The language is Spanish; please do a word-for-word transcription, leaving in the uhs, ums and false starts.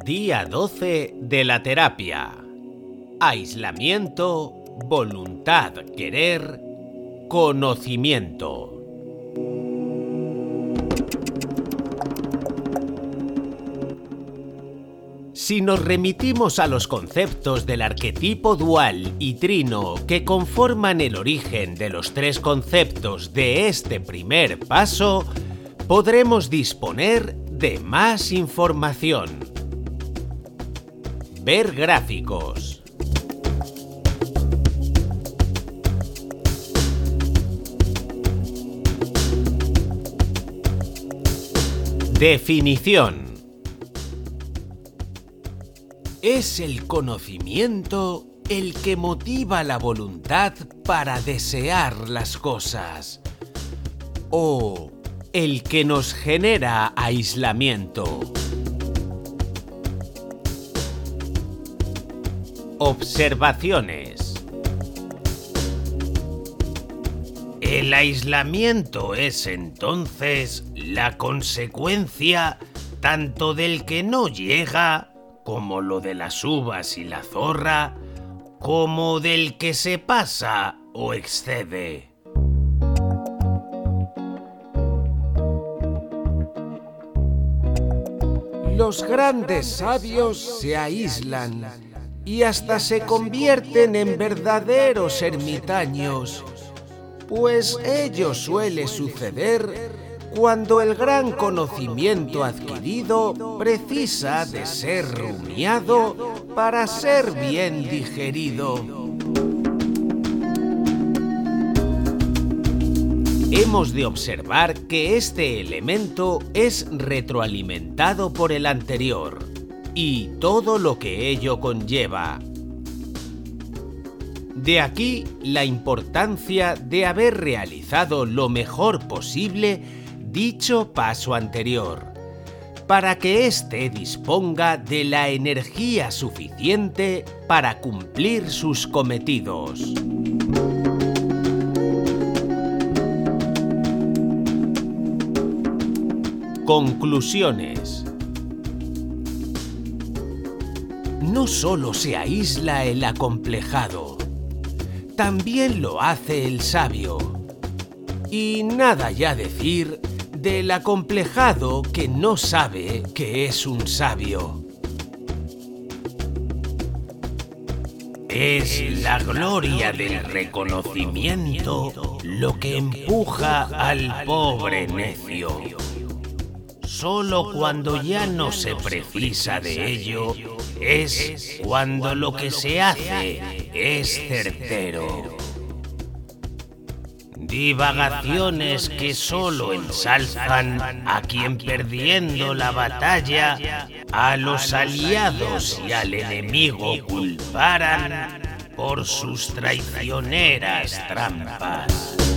Día doce de la terapia. Aislamiento, voluntad, querer, conocimiento. Si nos remitimos a los conceptos del arquetipo dual y trino que conforman el origen de los tres conceptos de este primer paso, podremos disponer de más información. Ver gráficos. Definición. Es el conocimiento el que motiva la voluntad para desear las cosas, o el que nos genera aislamiento. Observaciones. El aislamiento es entonces la consecuencia tanto del que no llega, como lo de las uvas y la zorra, como del que se pasa o excede. Los grandes sabios se aíslan y hasta se convierten en verdaderos ermitaños, pues ello suele suceder cuando el gran conocimiento adquirido precisa de ser rumiado para ser bien digerido. Hemos de observar que este elemento es retroalimentado por el anterior y todo lo que ello conlleva. De aquí la importancia de haber realizado lo mejor posible dicho paso anterior, para que éste disponga de la energía suficiente para cumplir sus cometidos. Conclusiones. No solo se aísla el acomplejado, también lo hace el sabio. Y nada ya decir del acomplejado que no sabe que es un sabio. Es la gloria del reconocimiento lo que empuja al pobre necio. Solo cuando ya no se precisa de ello es cuando lo que se hace es certero. Divagaciones que solo ensalzan a quien perdiendo la batalla a los aliados y al enemigo culparan por sus traicioneras trampas.